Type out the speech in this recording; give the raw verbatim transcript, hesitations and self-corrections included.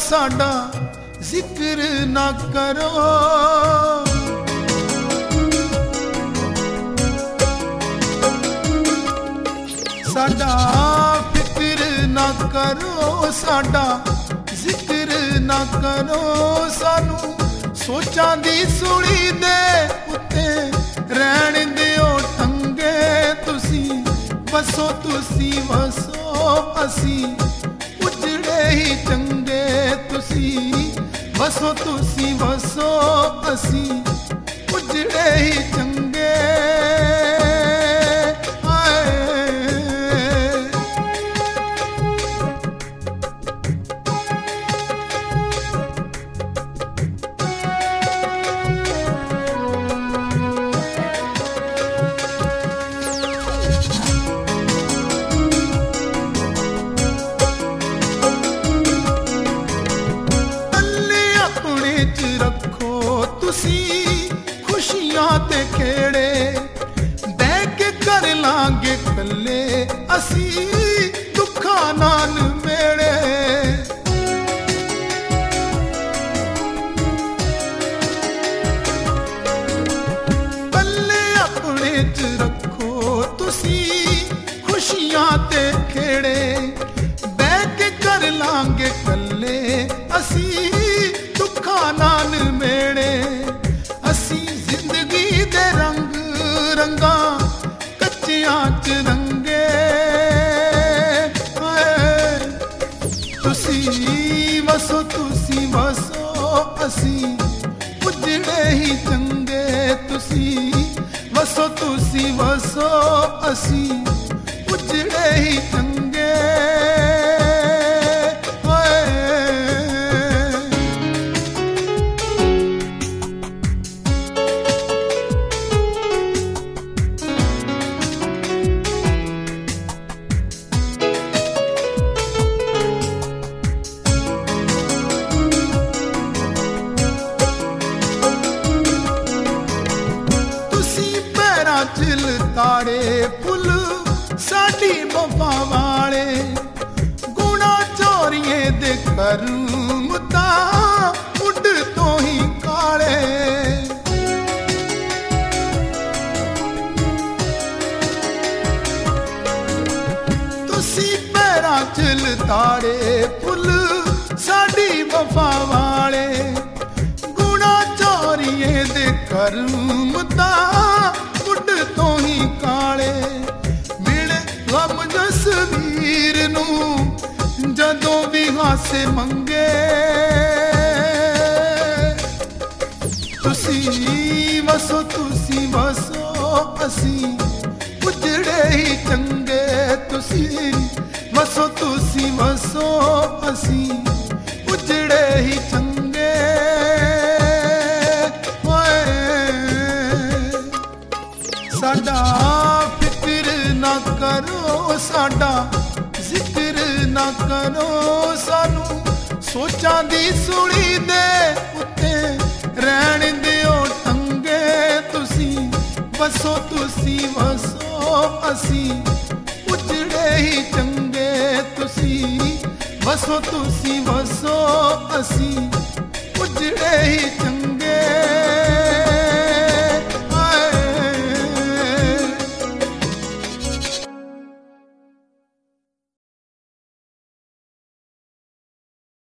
साडा जिक्र ना करो। साडा फिक्र ना करो, साडा जिक्र ना करो। सानू सोचां दी सूली दे उत्ते रहन दिओ टंगे। तुसी वसो तुसी वसो असी उजड़े ही चंगे। तुसी वसो तुसी वसो असी उजड़े ही चंगे। खुशियां ते खेड़े बह के कर लांगे कल्ले असी दुखा नाल मेड़े। कल्ले अपने च रखो तुसी खुशियां ते खेड़े बह के कर लांगे कल्ले असी दुखा नाल मेड़े। असी जिंदगी दे रंग रंगा कच्चियां च रंगे। तुसी वसो तुसी वसो असी उजड़े ही चंगे। तुसी वसो तुसी वसो असी उजड़े ही चंगे। चिल तारे फुल साडी वफा वाले गुणा चोरिए दे करूम ता उड तो ही काले। तुसी पैरा चिल तारे फुल साडी वफा वाले गुणा चोरिए दे करूम ता तो ही काले। मिल गम जसवीर नू जदों भी हासे मंगे। तुसी वसो तुसी वसो असी उजड़े ही चंगे। तुसी वसो तुसी वसो असी उजड़े ही चंगे। साडा फिक्र ना करो, साडा जिक्र ना करो। सानू सोचां दी सूली दे उत्ते रहन दिओ टंगे। तुसी वसो तुसी वसो असी उजड़े ही चंगे। तुसी वसो तुसी वसो असी उजड़े ही चंगे।